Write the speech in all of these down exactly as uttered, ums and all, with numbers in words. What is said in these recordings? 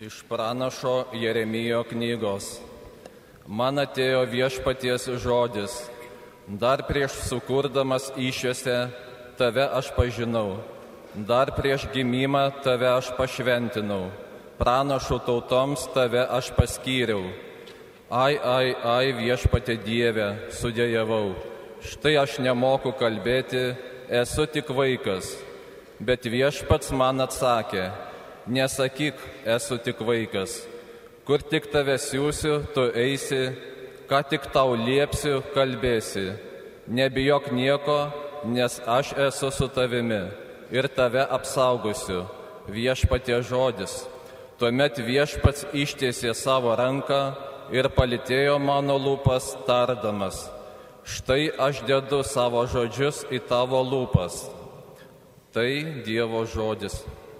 Iš pranašo Jeremijo knygos. Man atėjo viešpaties žodis. Dar prieš sukurdamas iššiose tave aš pažinau. Dar prieš gimimą tave aš pašventinau. Pranašų tautoms tave aš paskyriau. Ai, ai, ai, viešpatie Dieve, sudėjavau. Štai aš nemoku kalbėti, esu tik vaikas. Bet viešpats man atsakė, nesakyk, esu tik vaikas. Kur tik tave siūsiu, tu eisi, ką tik tau liepsiu, kalbėsi. Nebijok nieko, nes aš esu su tavimi ir tave apsaugosiu. Viešpatie žodis. Tuomet viešpats ištiesė savo ranką ir palytėjo mano lūpas tardamas. Štai aš dedu savo žodžius į tavo lūpas. Tai Dievo žodis.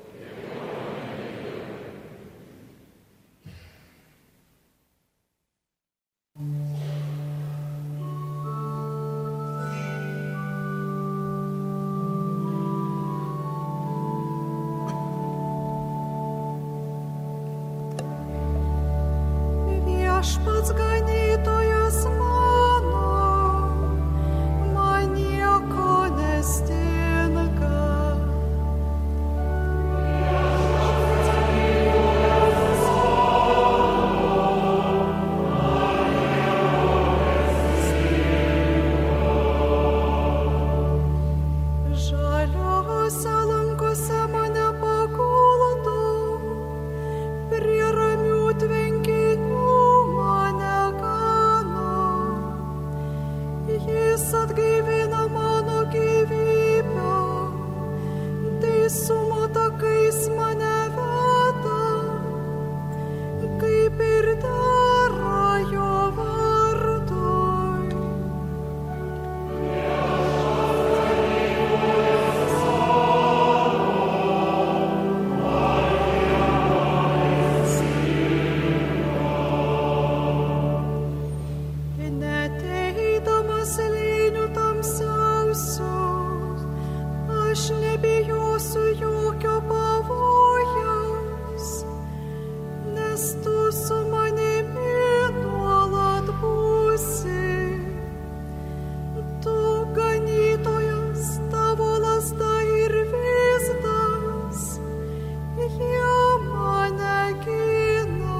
Viešpats ganytojas mano, man nieko nestinga. Žaliose lankose mane paguldo, prie ramių tvenkinių mane gano. Jis atgaivina mano gyvybę, teisumo takais mane veda, kaip ir dera jo vardui. Neteidamas slėnių tamsiausios, aš nebijosiu jokio pavojaus, nes tu su manimi nuolat būsi. Tu ganytojas, tavo lazda ir vizdas, jie mane gina.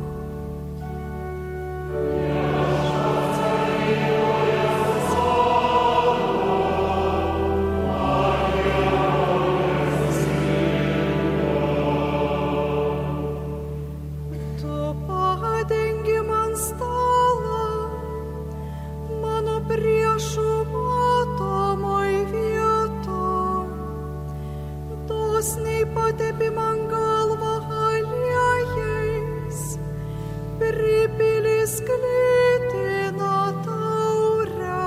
Tu padengi man stalą, mano priešų matomoj vietoj. Dosniai patepi man galvą aliejais, pripili sklidiną taurę.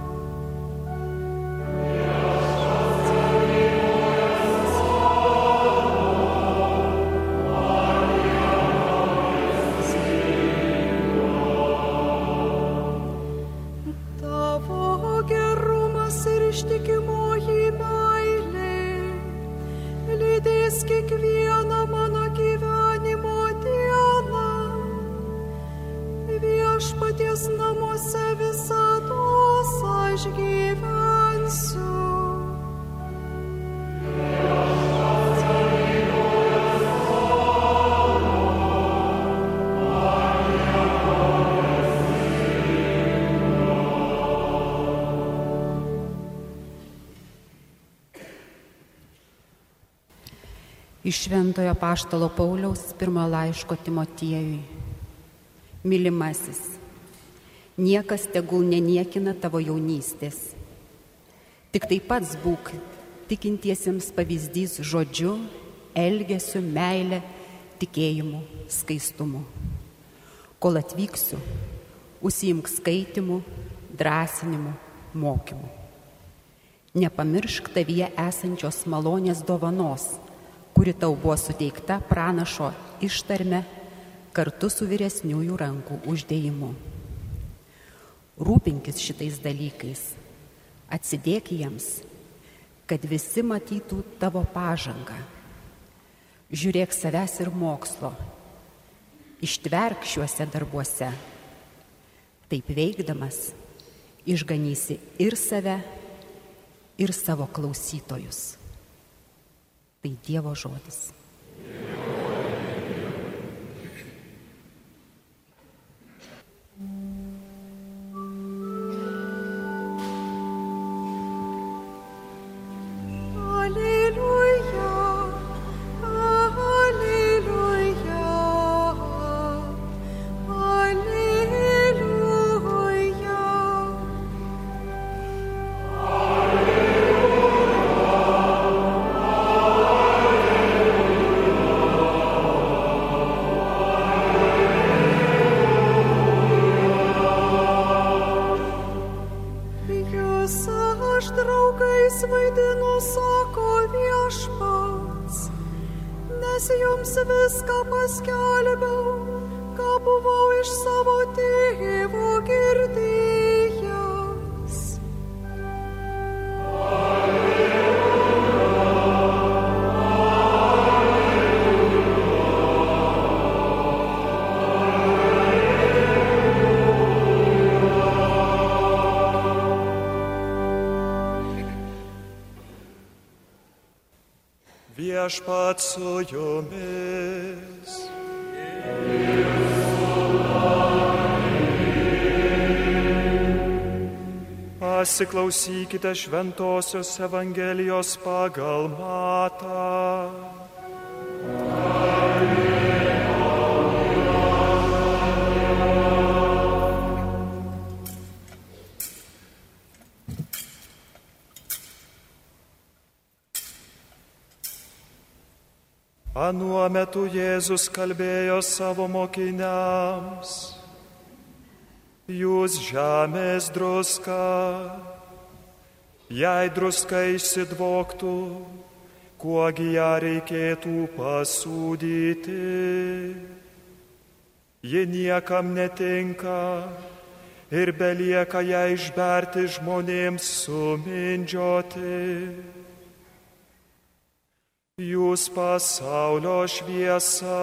Tavo gerumas ir ištikimoji meilė lydės kiekvieną mano gyvenimo dieną. Viešpaties namuose visados aš gyvensiu. Iš Šventojo Apaštalo Pauliaus pirmojo laiško Timotiejui. Mylimasis, niekas tegul neniekina tavo jaunystės. Tik taip pats būk tikintiesiems pavyzdys žodžiu, elgesiu, meile, tikėjimu, skaistumu. Kol atvyksiu, užsiimk skaitimu, drąsinimu, mokymu. Nepamiršk tavyje esančios malonės dovanos, kuri tau buvo suteikta pranašo ištarme kartu su vyresniųjų rankų uždėjimu. Rūpinkis šitais dalykais, atsidėk jiems, kad visi matytų tavo pažangą. Žiūrėk savęs ir mokslo, ištverk šiuose darbuose. Taip veikdamas išganysi ir save, ir savo klausytojus. Tai Dievo žodis. Viešpats su jumis. Pasiklausykite Šventosios Evangelijos pagal Matą. Anuo metu Jėzus kalbėjo savo mokiniams: Jūs žemės druska, jei druska išsidvoktų, kuogi ją reikėtų pasūdyti. Ji niekam netinka ir belieka ją išberti žmonėms sumindžioti. Jūs pasaulio šviesa.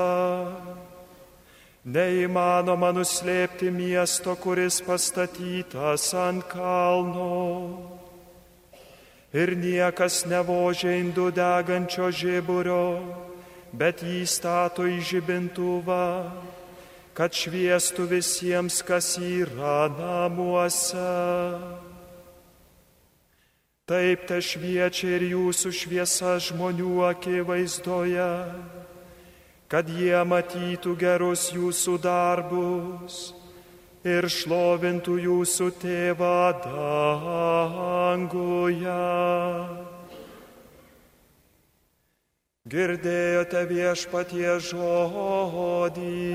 Neįmanoma nuslėpti miesto, kuris pastatytas ant kalno. Ir niekas nevožia indų degančio žiburio, bet jį stato į žibintuvą, kad šviestų visiems, kas yra namuose. Taip te šviečia ir jūsų šviesa žmonių akivaizdoje, kad jie matytų gerus jūsų darbus ir šlovintų jūsų tėvą danguje. Girdėjote Viešpaties žodį.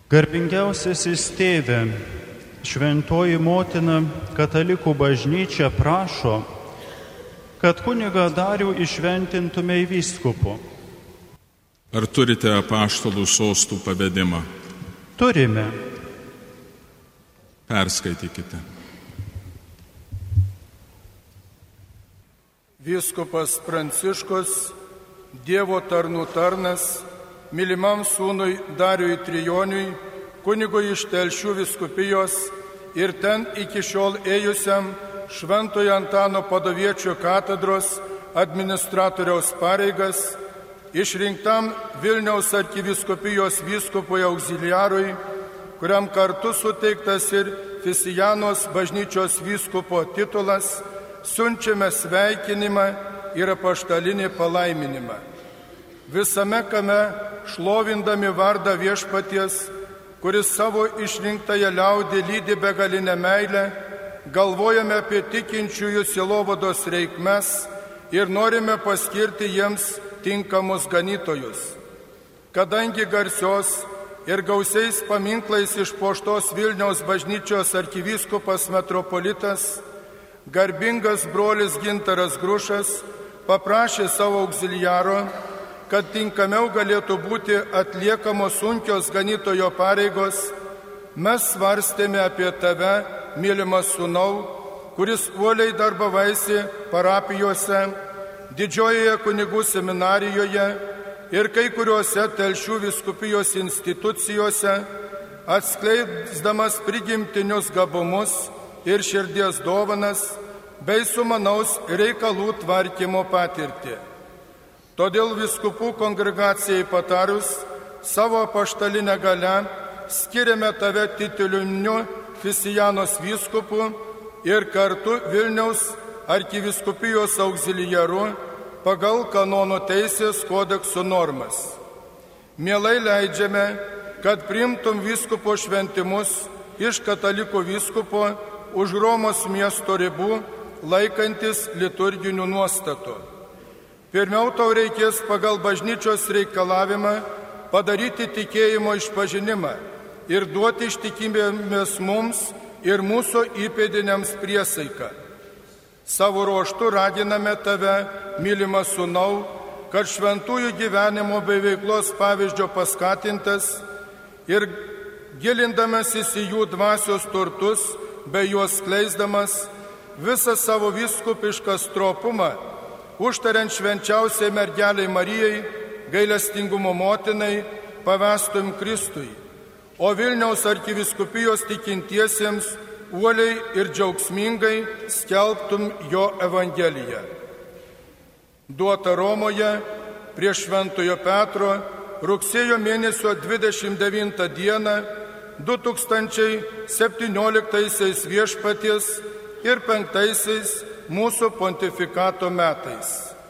Garbingiausiasis tėve, šventoji motina katalikų bažnyčia prašo, kad kunigą Darių išventintume į vyskupu. Ar turite apaštalų sostų pavedimą? Turime. Perskaitykite. Vyskupas Pranciškus, Dievo tarnų tarnas, mylimam sūnui Dariui Trijoniui, kunigui iš Telšių vyskupijos ir ten iki šiol ėjusiam Šventojo Antano Padoviečio katedros administratoriaus pareigas, išrinktam Vilniaus arkivyskupijos vyskupui auxiliarui, kuriam kartu suteiktas ir Fisijanos bažnyčios vyskupo titulas, siunčiame sveikinimą ir apaštalinį palaiminimą. Visame kame šlovindami vardą Viešpaties, kuris savo išrinktąją liaudį lydi begalinę meilę, galvojame apie tikinčiųjų sielovados reikmes ir norime paskirti jiems tinkamus ganytojus. Kadangi garsios ir gausiais paminklais išpuoštos Vilniaus bažnyčios arkivyskupas metropolitas, garbingas brolis Gintaras Grušas, paprašė savo auxiliaro, kad tinkamiau galėtų būti atliekamos sunkios ganytojo pareigos, mes svarstėme apie tave, mylimas sūnau, kuris uoliai darbavaisi parapijose, didžiojoje kunigų seminarijoje ir kai kuriuose Telšių vyskupijos institucijose, atskleisdamas prigimtinius gabumus ir širdies dovanas bei sumanaus reikalų tvarkymo patirtį. Todėl vyskupų kongregacijai patarus savo apaštalinę galę skiriame tave tituliniu Fisijanos vyskupu ir kartu Vilniaus arkivyskupijos auxiliaru pagal kanonų teisės kodekso normas. Mielai leidžiame, kad priimtum vyskupo šventimus iš katalikų vyskupo už Romos miesto ribų, laikantis liturginių nuostatų. Pirmiau tau reikės pagal bažnyčios reikalavimą padaryti tikėjimo išpažinimą ir duoti ištikimybės mums ir mūsų įpėdiniams priesaiką. Savo ruožtu raginame tave, mylimas sūnau, kad šventųjų gyvenimo bei veiklos pavyzdžio paskatintas ir gilindamasis į jų dvasios turtus bei juos skleisdamas visą savo vyskupišką stropumą, užtariant švenčiausiai mergeliai Marijai, gailestingumo motinai, pavestum Kristui, o Vilniaus arkivyskupijos tikintiesiems uoliai ir džiaugsmingai skelbtum jo evangeliją. Duota Romoje prie Šventojo Petro rugsėjo mėnesio dvidešimt devintą dieną du tūkstančiai septynioliktaisiais viešpaties ir penktaisiais mūsų pontifikato metais.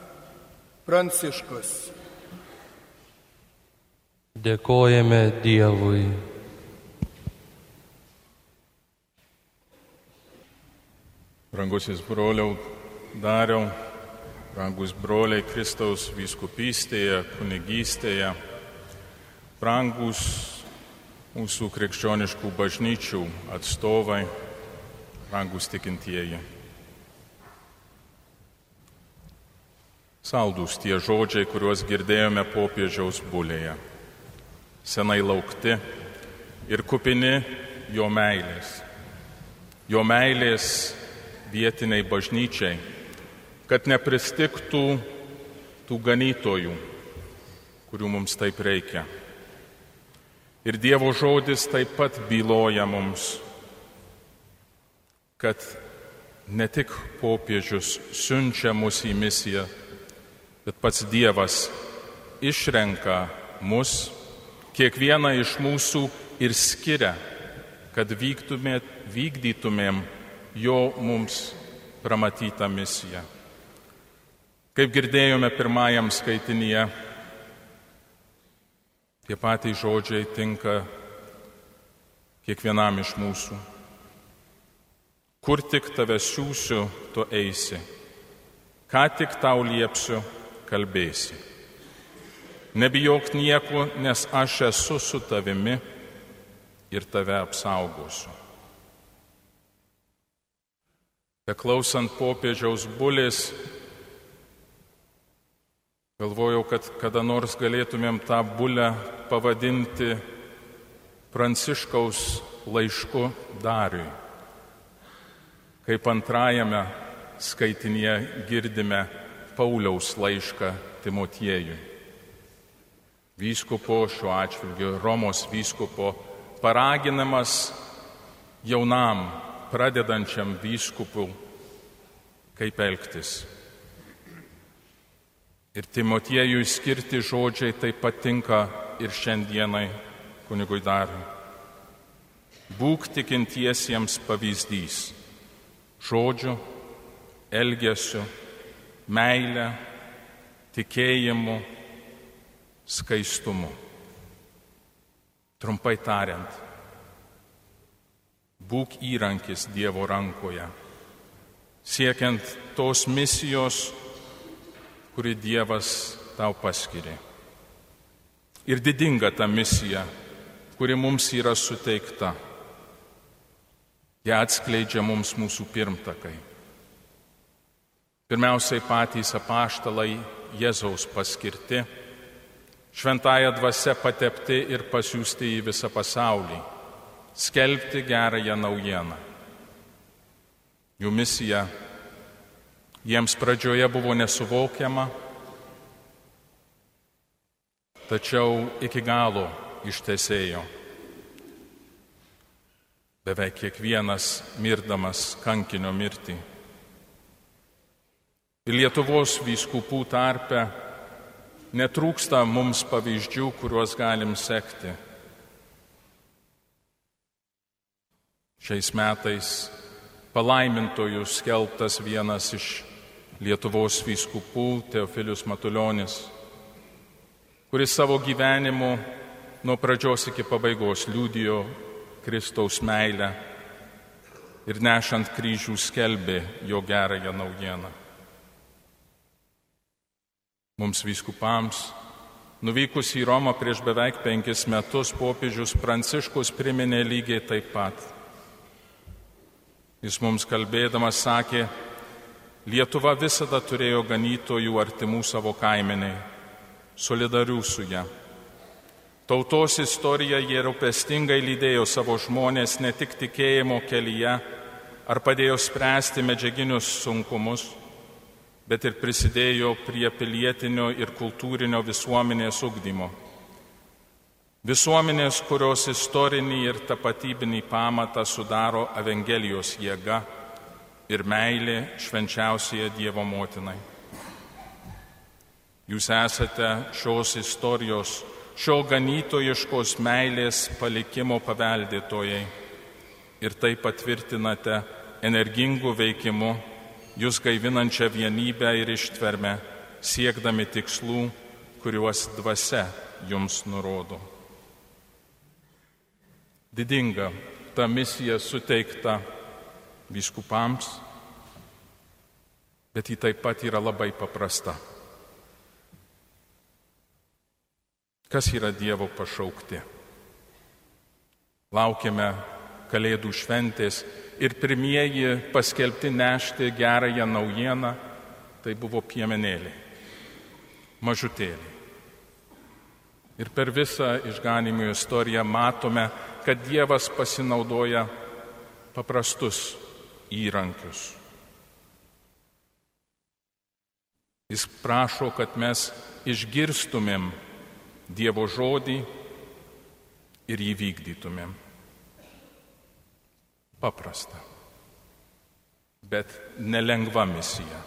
Pranciškus. Dėkojame Dievui. Brangusis broliau Dariau, brangus broliai Kristaus vyskupystėje, kunigystėje, brangus mūsų krikščioniškų bažnyčių atstovai, brangus tikintieji. Saldūs tie žodžiai, kuriuos girdėjome popiežiaus bulėje. Senai laukti ir kupini jo meilės. Jo meilės vietiniai bažnyčiai, kad nepristigtų tų ganytojų, kurių mums taip reikia. Ir Dievo žodis taip pat byloja mums, kad ne tik popiežius siunčia mus į misiją, bet pats Dievas išrenka mus, kiekvieną iš mūsų ir skiria, kad vyktumė, vykdytumėm jo mums pramatytą misiją. Kaip girdėjome pirmajam skaitinyje, tie patys žodžiai tinka kiekvienam iš mūsų. Kur tik tave siųsiu, tu eisi. Ką tik tau liepsiu, kalbėsi. Nebijok nieko, nes aš esu su tavimi. ir tave apsaugosiu. Beklausant popiežiaus bulės, galvojau, kad kada nors galėtumėm tą bulę pavadinti Pranciškaus laišku Dariui. Kaip antrajame skaitinyje girdime Pauliaus laišką Timotiejui. Vyskupo, šiuo atžvilgiu Romos vyskupo, paraginamas jaunam, pradedančiam vyskupui, kaip elgtis. Ir Timotiejui skirti žodžiai taip pat tinka ir šiandienai kunigui Dariui. Būk tikintiesiems pavyzdys žodžiu, elgesiu, meile, tikėjimu, skaistumu. Trumpai tariant, būk įrankis Dievo rankoje, siekiant tos misijos, kuri Dievas tau paskiria. Ir didinga ta misija, kuri mums yra suteikta. Ją atskleidžia mums mūsų pirmtakai. Pirmiausiai patys apaštalai Jėzaus paskirti, šventąja dvasia patepti ir pasiųsti į visą pasaulį, skelbti gerąją naujieną. Jų misija jiems pradžioje buvo nesuvokiama, tačiau iki galo ištesėjo. Beveik kiekvienas mirdamas kankinio mirtį. Ir Lietuvos vyskupų tarpe netrūksta mums pavyzdžių, kuriuos galim sekti. Šiais metais palaimintojų skelbtas vienas iš Lietuvos vyskupų, Teofilius Matulionis, kuris savo gyvenimu nuo pradžios iki pabaigos liudijo Kristaus meilę ir nešant kryžių skelbė jo gerąją naujieną. Mums vyskupams, nuvykus į Romą prieš beveik penkis metus, popiežius Pranciškus priminė lygiai taip pat. Jis mums kalbėdamas sakė, Lietuva visada turėjo ganytojų artimų savo kaimeniai, solidarių su ją. Tautos istorija jie rūpestingai lydėjo savo žmonės ne tik tikėjimo kelyje, ar padėjo spręsti medžiaginius sunkumus, bet ir prisidėjo prie pilietinio ir kultūrinio visuomenės ugdymo. Visuomenės, kurios istorinį ir tapatybinį pamatą sudaro Evangelijos jėga ir meilė švenčiausiai Dievo motinai. Jūs esate šios istorijos, šio ganytojiškos meilės palikimo paveldėtojai ir tai patvirtinate energingų veikimu, jūs gaivinančią vienybę ir ištvermę, siekdami tikslų, kuriuos dvasia jums nurodo. Didinga ta misija suteikta vyskupams, bet ji taip pat yra labai paprasta. Kas yra Dievo pašaukti? Laukiame Kalėdų šventės ir pirmieji paskelbti nešti gerąją naujieną, tai buvo piemenėliai, mažutėliai. Ir per visą išganymų istoriją matome, kad Dievas pasinaudoja paprastus įrankius. Jis prašo, kad mes išgirstumėm Dievo žodį ir jį vykdytumėm. Paprasta, bet nelengva misija.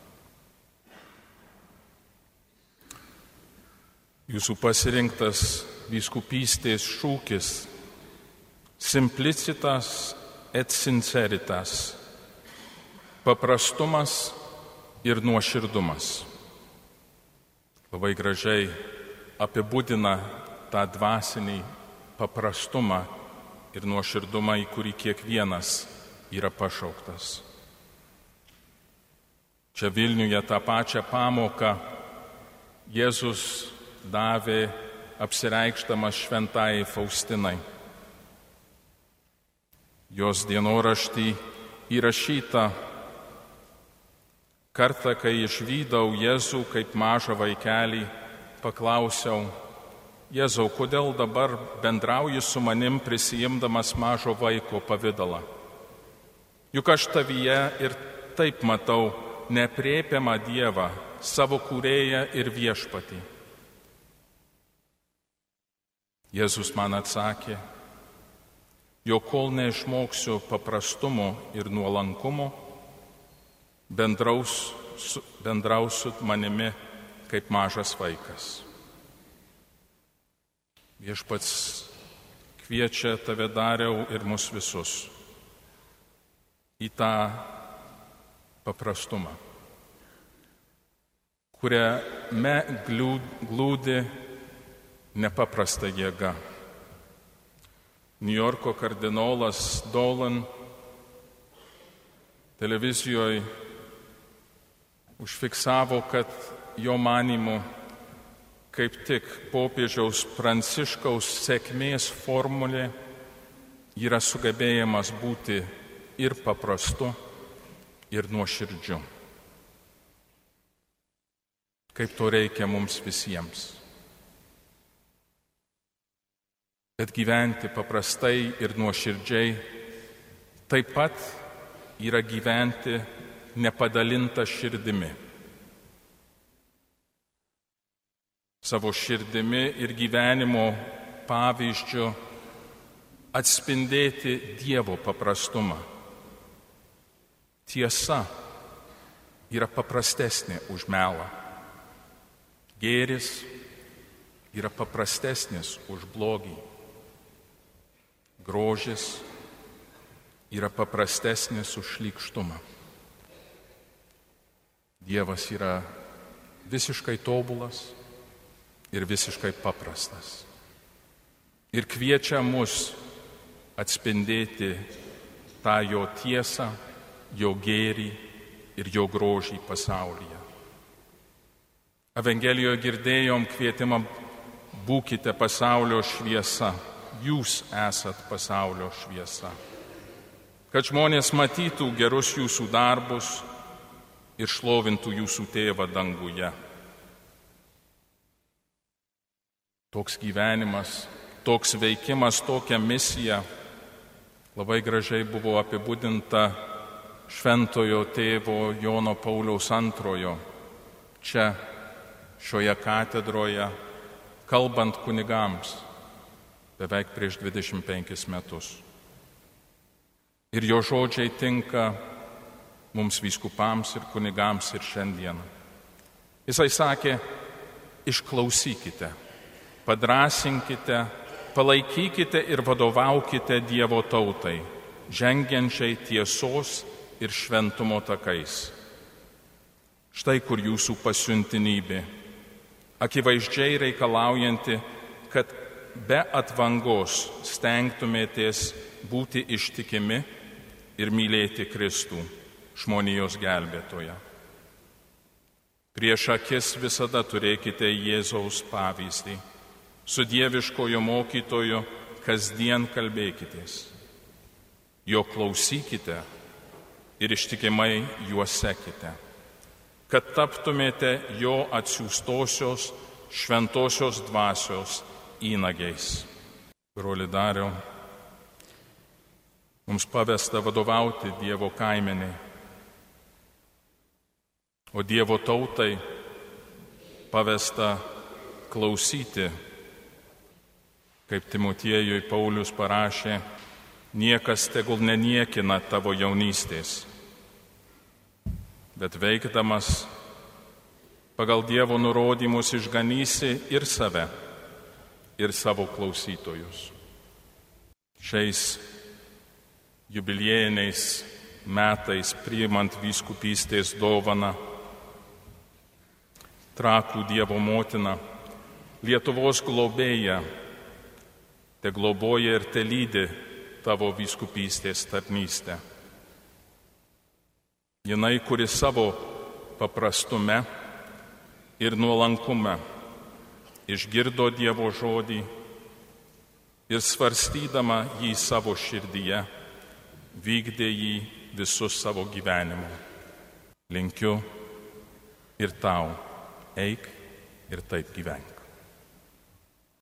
Jūsų pasirinktas vyskupystės šūkis simplicitas et sinceritas, paprastumas ir nuoširdumas. Labai gražiai apibūdina tą dvasinį paprastumą ir nuoširdumą, į kurį kiekvienas yra pašauktas. Čia Vilniuje tą pačią pamoką Jėzus davė apsireikšdamas šventajai Faustinai. Jos dienoraštį įrašyta: kartą, kai išvydau Jėzų kaip mažą vaikelį, paklausiau: Jėzau, kodėl dabar bendrauji su manim prisijimdamas mažo vaiko pavidalą? Juk aš tavyje ir taip matau neaprėpiamą Dievą, savo kūrėją ir viešpatį. Jėzus man atsakė: jog kol neišmoksiu paprastumo ir nuolankumo, bendraus, bendrausiu manimi kaip mažas vaikas. Viešpats kviečia tave, Dariau, ir mus visus į tą paprastumą, kuriame glūdi nepaprasta jėga. Niujorko kardinolas Dolan televizijoje užfiksavo, kad jo manymu kaip tik popiežiaus Pranciškaus sėkmės formulė yra sugebėjimas būti ir paprastu, ir nuoširdžiu. Kaip to reikia mums visiems. Bet gyventi paprastai ir nuoširdžiai taip pat yra gyventi nepadalinta širdimi. Savo širdimi ir gyvenimo pavyzdžiu atspindėti Dievo paprastumą. Tiesa yra paprastesnė už melą. Gėris yra paprastesnis už blogį. Grožis yra paprastesnis už šlykštumą. Dievas yra visiškai tobulas ir visiškai paprastas. Ir kviečia mus atspindėti tą jo tiesą, jo gėrį ir jo grožį pasaulyje. Evangelijoje girdėjom kvietimą: būkite pasaulio šviesa, jūs esat pasaulio šviesa. Kad žmonės matytų gerus jūsų darbus ir šlovintų jūsų tėvą danguje. Toks gyvenimas, toks veikimas, tokia misija labai gražiai buvo apibūdinta šventojo tėvo Jono Pauliaus antrojo čia, šioje katedroje, kalbant kunigams beveik prieš dvidešimt penkis metus. Ir jo žodžiai tinka mums vyskupams ir kunigams ir šiandieną. Jisai sakė: išklausykite, padrąsinkite, palaikykite ir vadovaukite Dievo tautai, žengiančiai tiesos ir šventumo takais. Štai kur jūsų pasiuntinybė, akivaizdžiai reikalaujanti, kad be atvangos stengtumėtės būti ištikimi ir mylėti Kristų, žmonijos gelbėtoją. Prieš akis visada turėkite Jėzaus pavyzdį. Su dieviškojo mokytoju kasdien kalbėkitės. Jo klausykite ir ištikimai juo sekite, kad taptumėte jo atsiųstosios šventosios dvasios įnagiais. Broli Dariau, mums pavesta vadovauti Dievo kaimeniai, o Dievo tautai pavesta klausyti. Kaip Timotiejui Paulius parašė: niekas tegul neniekina tavo jaunystės, bet veikdamas pagal Dievo nurodymus išganysi ir save, ir savo klausytojus. Šiais jubiliejiniais metais, priimant vyskupystės dovaną, Trakų Dievo motina, Lietuvos globėja, te globoja ir te lydi tavo vyskupystės tarnystę. Jinai, kuri savo paprastume ir nuolankume išgirdo Dievo žodį ir svarstydama jį savo širdyje, vykdė jį visus savo gyvenimu. Linkiu ir tau, eik ir taip gyvenk.